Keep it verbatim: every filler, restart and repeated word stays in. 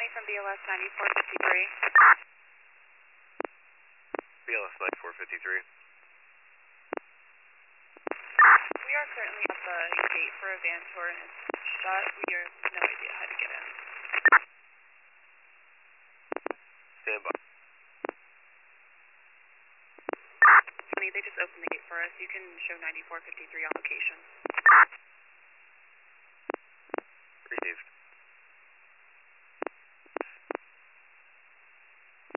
County from B L S ninety-four fifty-three. B L S ninety-four fifty-three. We are currently at the gate for a van tour and it's shut. We have no idea how to get in. Stand by. Honey, they just opened the gate for us. You can show ninety-four fifty-three on location.